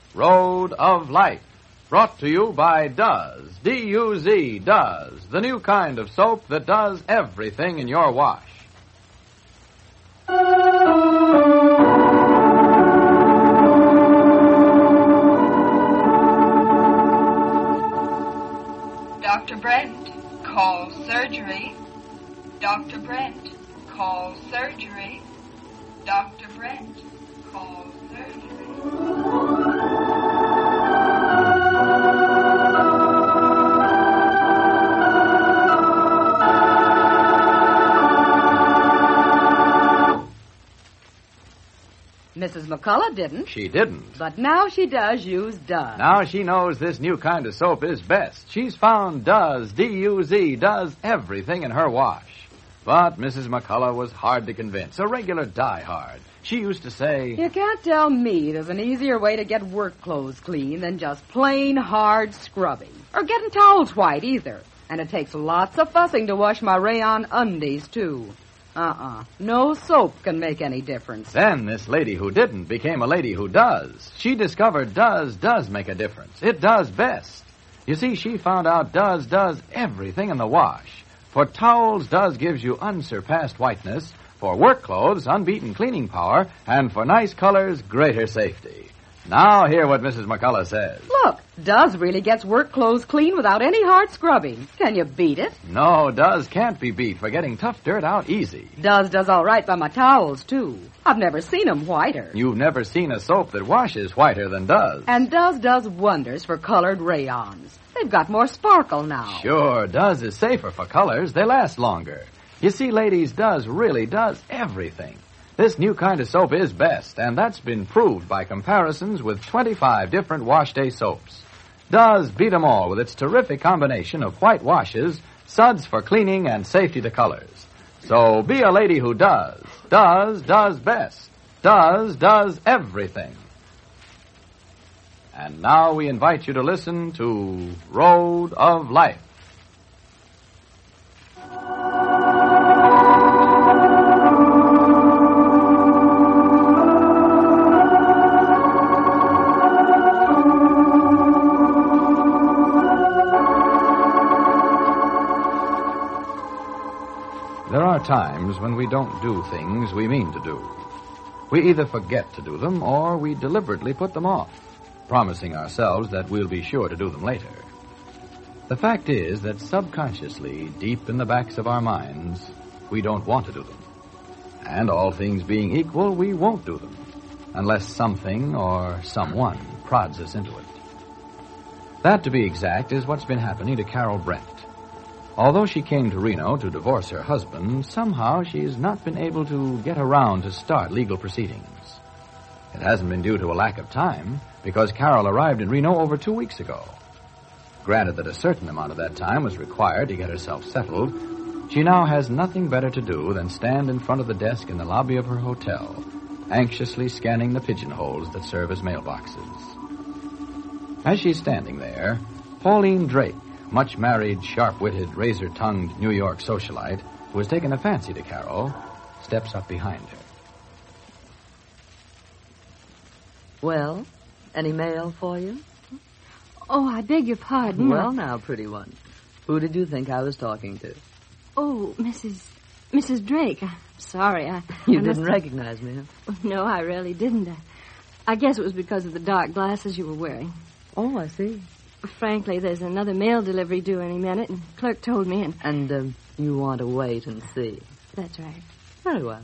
Road of Life. Brought to you by Duz, D-U-Z, Duz, the new kind of soap that does everything in your wash. Dr. Brent, call surgery. Dr. Brent, call surgery. Dr. Brent, call surgery. Mrs. McCullough didn't. She didn't. But now she does use Duz. Now she knows this new kind of soap is best. She's found Duz, D-U-Z, does everything in her wash. But Mrs. McCullough was hard to convince, a regular diehard. She used to say, You can't tell me there's an easier way to get work clothes clean than just plain hard scrubbing. Or getting towels white, either. And it takes lots of fussing to wash my rayon undies, too. No soap can make any difference. Then this lady who didn't became a lady who does. She discovered Duz does make a difference. It does best. You see, she found out Duz does everything in the wash. For towels, Duz gives you unsurpassed whiteness. For work clothes, unbeaten cleaning power. And for nice colors, greater safety. Now hear what Mrs. McCullough says. Look, Duz really gets work clothes clean without any hard scrubbing. Can you beat it? No, Duz can't be beat for getting tough dirt out easy. Duz does all right by my towels, too. I've never seen 'em whiter. You've never seen a soap that washes whiter than Duz. And Duz does wonders for colored rayons. They've got more sparkle now. Sure, Duz is safer for colors. They last longer. You see, ladies, Duz really does everything. This new kind of soap is best, and that's been proved by comparisons with 25 different wash day soaps. Duz beat 'em all with its terrific combination of white washes, suds for cleaning, and safety to colors. So be a lady who does. Duz does best. Duz does everything. And now we invite you to listen to Road of Life. There are times when we don't do things we mean to do. We either forget to do them or we deliberately put them off, promising ourselves that we'll be sure to do them later. The fact is that subconsciously, deep in the backs of our minds, we don't want to do them. And all things being equal, we won't do them, unless something or someone prods us into it. That, to be exact, is what's been happening to Carol Brent. Although she came to Reno to divorce her husband, somehow she's not been able to get around to start legal proceedings. It hasn't been due to a lack of time, because Carol arrived in Reno over 2 weeks ago. Granted that a certain amount of that time was required to get herself settled, she now has nothing better to do than stand in front of the desk in the lobby of her hotel, anxiously scanning the pigeonholes that serve as mailboxes. As she's standing there, Pauline Drake, much-married, sharp-witted, razor-tongued New York socialite who has taken a fancy to Carol, steps up behind her. Well, any mail for you? Oh, I beg your pardon. Well, now, pretty one. Who did you think I was talking to? Oh, Mrs. Drake. I'm sorry. You didn't recognize me, huh? No, I really didn't. I guess it was because of the dark glasses you were wearing. Oh, I see. Frankly, there's another mail delivery due any minute, and the clerk told me, And, you want to wait and see? That's right. Very well.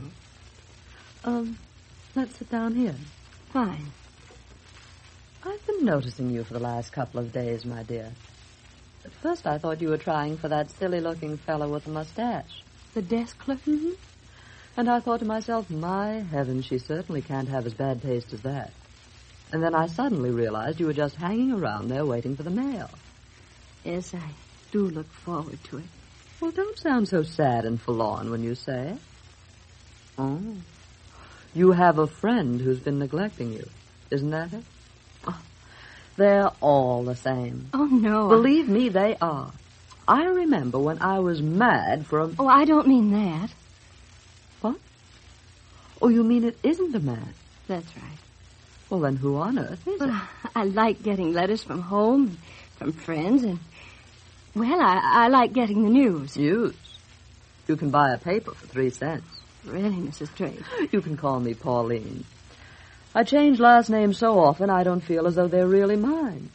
Let's sit down here. Fine. I've been noticing you for the last couple of days, my dear. At first I thought you were trying for that silly-looking fellow with the mustache. The desk clerk? Mm-hmm. And I thought to myself, my heavens, she certainly can't have as bad taste as that. And then I suddenly realized you were just hanging around there waiting for the mail. Yes, I do look forward to it. Well, don't sound so sad and forlorn when you say it. Oh. You have a friend who's been neglecting you. Isn't that it? Oh, they're all the same. Oh, no. Believe me, they are. I remember when I was mad for a... Oh, I don't mean that. What? Oh, you mean it isn't a man? That's right. Well, then who on earth is it? Well, I like getting letters from home, from friends, and, well, I like getting the news. News? You can buy a paper for 3 cents. Really, Mrs. Drake? You can call me Pauline. I change last names so often I don't feel as though they're really mine.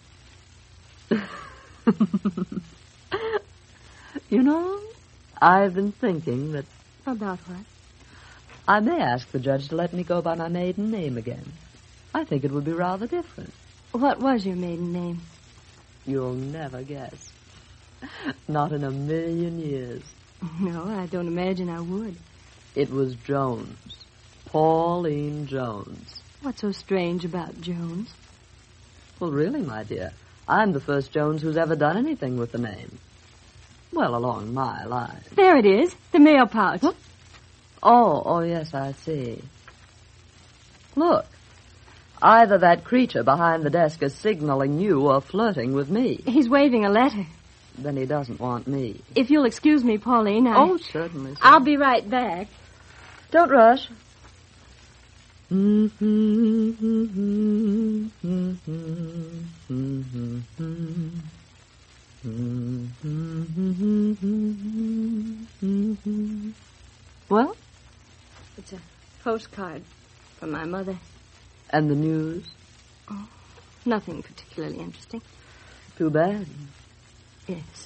You know, I've been thinking that About what? I may ask the judge to let me go by my maiden name again. I think it would be rather different. What was your maiden name? You'll never guess. Not in a million years. No, I don't imagine I would. It was Jones. Pauline Jones. What's so strange about Jones? Well, really, my dear, I'm the first Jones who's ever done anything with the name. Well, along my line. There it is, the mail pouch. What? Oh, yes, I see. Look, either that creature behind the desk is signaling you or flirting with me. He's waving a letter. Then he doesn't want me. If you'll excuse me, Pauline, Oh, certainly. I'll be right back. Don't rush. Well? It's a postcard from my mother. And the news? Oh, nothing particularly interesting. Too bad. Yes.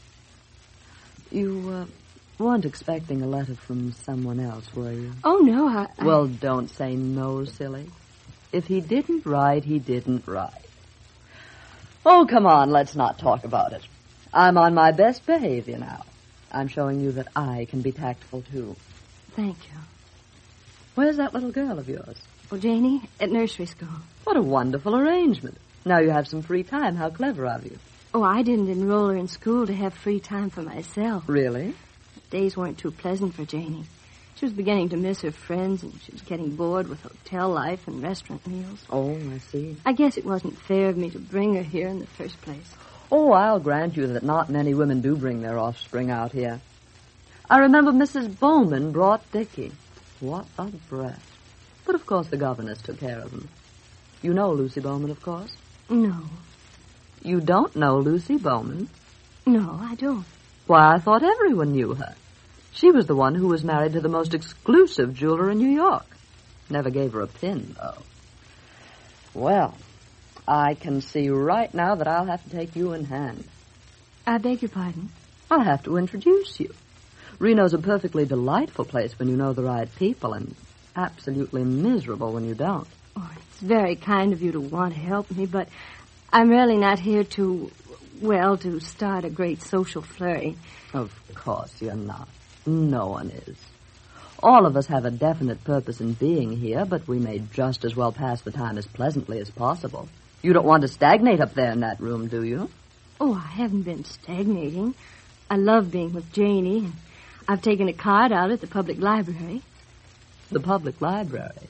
You weren't expecting a letter from someone else, were you? Oh, no, I... Well, don't say no, silly. If he didn't write, he didn't write. Oh, come on, let's not talk about it. I'm on my best behavior now. I'm showing you that I can be tactful, too. Thank you. Where's that little girl of yours? Oh, Janie, at nursery school. What a wonderful arrangement. Now you have some free time. How clever of you. Oh, I didn't enroll her in school to have free time for myself. Really? Days weren't too pleasant for Janie. She was beginning to miss her friends, and she was getting bored with hotel life and restaurant meals. Oh, I see. I guess it wasn't fair of me to bring her here in the first place. Oh, I'll grant you that not many women do bring their offspring out here. I remember Mrs. Bowman brought Dickie. What a breath. But, of course, the governess took care of him. You know Lucy Bowman, of course? No. You don't know Lucy Bowman? No, I don't. Why, I thought everyone knew her. She was the one who was married to the most exclusive jeweler in New York. Never gave her a pin, though. Well, I can see right now that I'll have to take you in hand. I beg your pardon? I'll have to introduce you. Reno's a perfectly delightful place when you know the right people, and absolutely miserable when you don't. Oh, it's very kind of you to want to help me, but I'm really not here to start a great social flurry. Of course you're not. No one is. All of us have a definite purpose in being here, but we may just as well pass the time as pleasantly as possible. You don't want to stagnate up there in that room, do you? Oh, I haven't been stagnating. I love being with Janie, and I've taken a card out at the public library. The public library?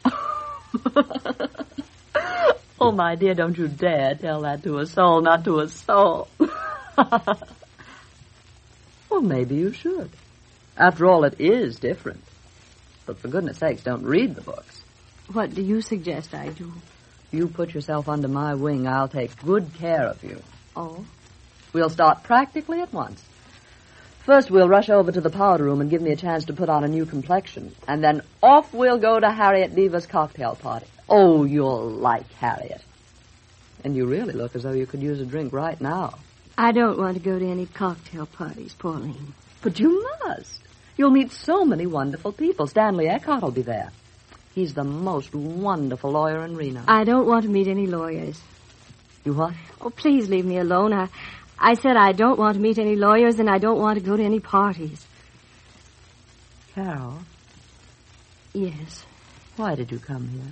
Oh, my dear, don't you dare tell that to a soul, not to a soul. Well, maybe you should. After all, it is different. But for goodness sakes, don't read the books. What do you suggest I do? You put yourself under my wing, I'll take good care of you. Oh? We'll start practically at once. First, we'll rush over to the powder room and give me a chance to put on a new complexion. And then off we'll go to Harriet Beaver's cocktail party. Oh, you'll like Harriet. And you really look as though you could use a drink right now. I don't want to go to any cocktail parties, Pauline. But you must. You'll meet so many wonderful people. Stanley Eckhart will be there. He's the most wonderful lawyer in Reno. I don't want to meet any lawyers. You what? Oh, please leave me alone. I said I don't want to meet any lawyers, and I don't want to go to any parties. Carol? Yes. Why did you come here?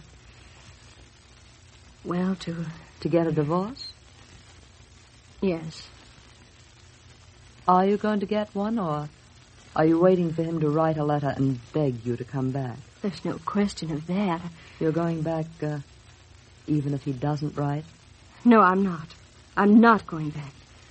Well, To get a divorce? Yes. Are you going to get one, or are you waiting for him to write a letter and beg you to come back? There's no question of that. You're going back, even if he doesn't write? No, I'm not. I'm not going back.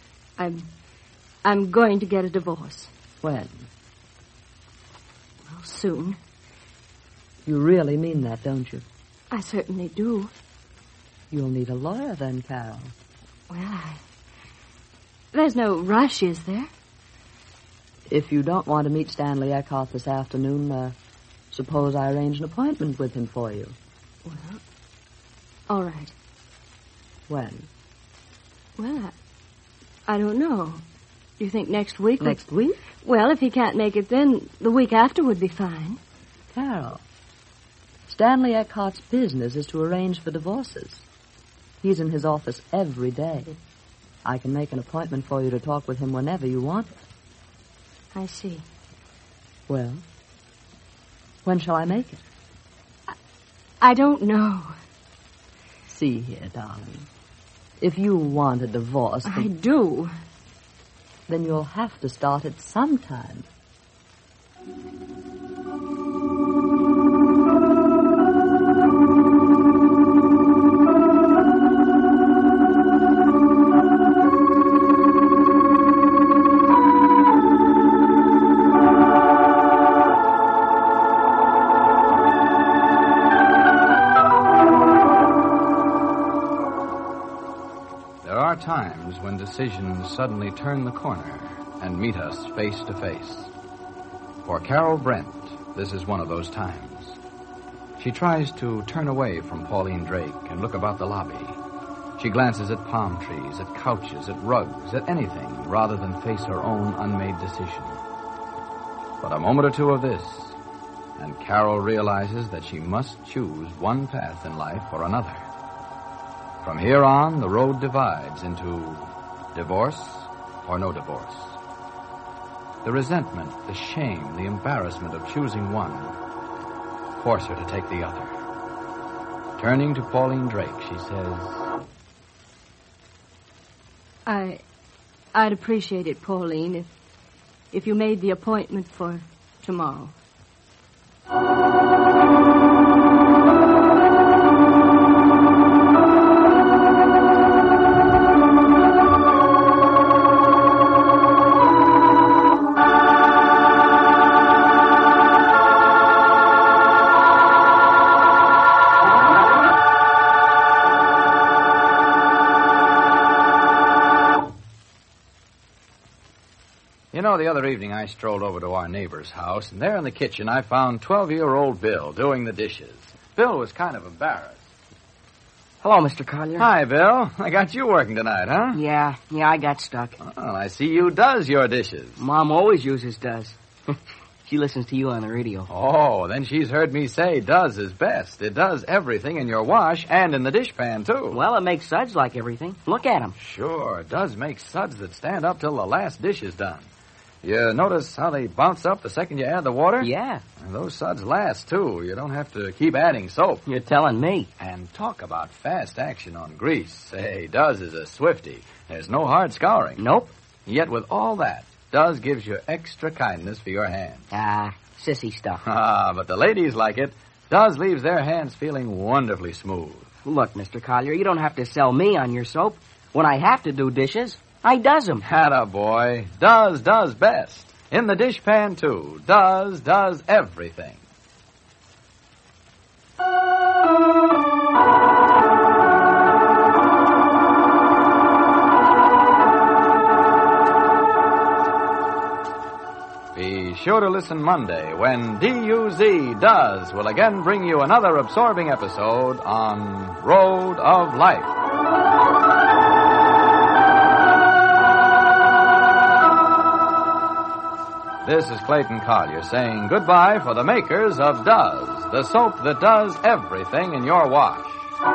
I'm going to get a divorce. When? Well, soon. You really mean that, don't you? I certainly do. You'll need a lawyer then, Carol. Well, there's no rush, is there? If you don't want to meet Stanley Eckhart this afternoon, suppose I arrange an appointment with him for you. Well, all right. When? Well, I don't know. Do you think next week? Next week? Well, if he can't make it then, the week after would be fine. Carol, Stanley Eckhart's business is to arrange for divorces. He's in his office every day. I can make an appointment for you to talk with him whenever you want. I see. Well, when shall I make it? I don't know. See here, darling. If you want a divorce... I do. Then you'll have to start it sometime. There are times when decisions suddenly turn the corner and meet us face to face. For Carol Brent, this is one of those times. She tries to turn away from Pauline Drake and look about the lobby. She glances at palm trees, at couches, at rugs, at anything, rather than face her own unmade decision. But a moment or two of this, and Carol realizes that she must choose one path in life or another. From here on, the road divides into divorce or no divorce. The resentment, the shame, the embarrassment of choosing one force her to take the other. Turning to Pauline Drake, she says, I'd appreciate it, Pauline, if you made the appointment for tomorrow. You know, the other evening I strolled over to our neighbor's house, and there in the kitchen I found 12-year-old Bill doing the dishes. Bill was kind of embarrassed. Hello, Mr. Collier. Hi, Bill. I got you working tonight, huh? Yeah, I got stuck. Well, I see you does your dishes. Mom always uses does. She listens to you on the radio. Oh, then she's heard me say does is best. It does everything in your wash and in the dishpan, too. Well, it makes suds like everything. Look at them. Sure, it does make suds that stand up till the last dish is done. You notice how they bounce up the second you add the water? Yeah. And those suds last, too. You don't have to keep adding soap. You're telling me. And talk about fast action on grease. Say, Does is a swifty. There's no hard scouring. Nope. Yet with all that, Does gives you extra kindness for your hands. Sissy stuff. But the ladies like it. Does leaves their hands feeling wonderfully smooth. Look, Mr. Collier, you don't have to sell me on your soap. When I have to do dishes, I does them. Attaboy. Does best. In the dishpan, too. Does everything. Be sure to listen Monday when D-U-Z Does will again bring you another absorbing episode on Road of Life. This is Clayton Collier saying goodbye for the makers of Does, the soap that does everything in your wash.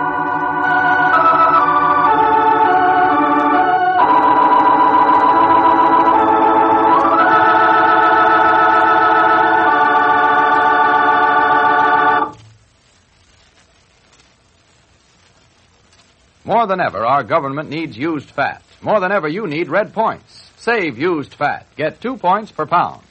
More than ever, our government needs used fat. More than ever, you need Red Points. Save used fat. Get 2 points per pound.